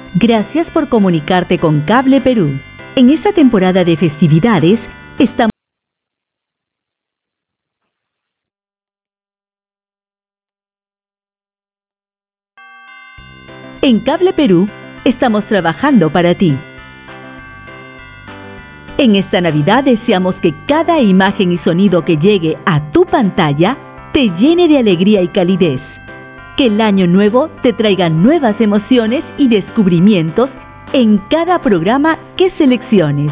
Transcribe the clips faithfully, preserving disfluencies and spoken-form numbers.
Gracias por comunicarte con Cable Perú. En esta temporada de festividades, estamos En Cable Perú, estamos trabajando para ti. En esta Navidad deseamos que cada imagen y sonido que llegue a tu pantalla te llene de alegría y calidez. Que el año nuevo te traiga nuevas emociones y descubrimientos en cada programa que selecciones.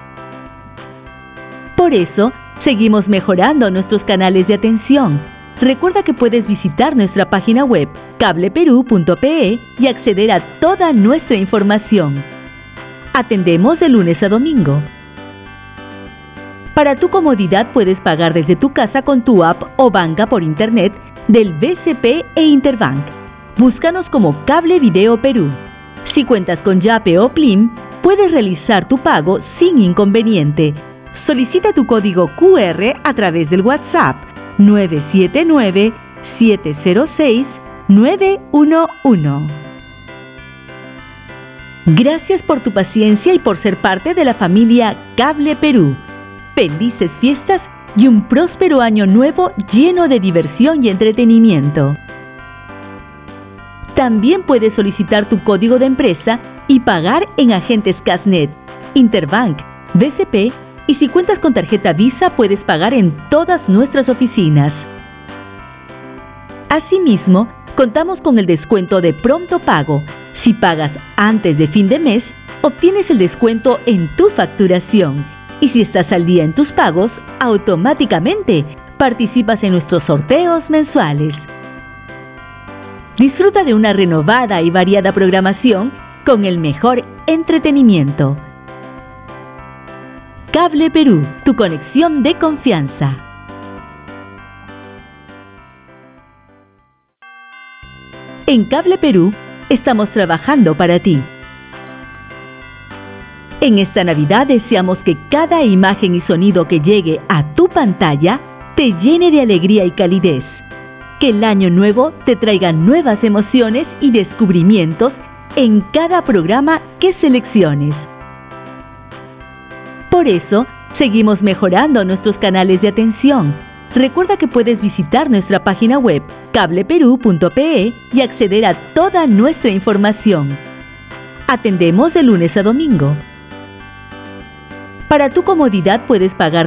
Por eso, seguimos mejorando nuestros canales de atención. Recuerda que puedes visitar nuestra página web cable perú punto pe y acceder a toda nuestra información. Atendemos de lunes a domingo. Para tu comodidad puedes pagar desde tu casa con tu app o banca por internet del B C P e Interbank. Búscanos como Cable Video Perú. Si cuentas con Yape o Plim, puedes realizar tu pago sin inconveniente. Solicita tu código cu erre a través del WhatsApp nueve siete nueve, siete cero seis, nueve uno uno. Gracias por tu paciencia y por ser parte de la familia Cable Perú. Felices fiestas y un próspero año nuevo lleno de diversión y entretenimiento. También puedes solicitar tu código de empresa y pagar en agentes Casnet, Interbank, B C P y si cuentas con tarjeta Visa puedes pagar en todas nuestras oficinas. Asimismo, contamos con el descuento de pronto pago. Si pagas antes de fin de mes, obtienes el descuento en tu facturación. Y si estás al día en tus pagos, automáticamente participas en nuestros sorteos mensuales. Disfruta de una renovada y variada programación con el mejor entretenimiento. Cable Perú, tu conexión de confianza. En Cable Perú, estamos trabajando para ti. En esta Navidad deseamos que cada imagen y sonido que llegue a tu pantalla te llene de alegría y calidez. Que el año nuevo te traiga nuevas emociones y descubrimientos en cada programa que selecciones. Por eso, seguimos mejorando nuestros canales de atención. Recuerda que puedes visitar nuestra página web cable perú punto pe y acceder a toda nuestra información. Atendemos de lunes a domingo. Para tu comodidad puedes pagar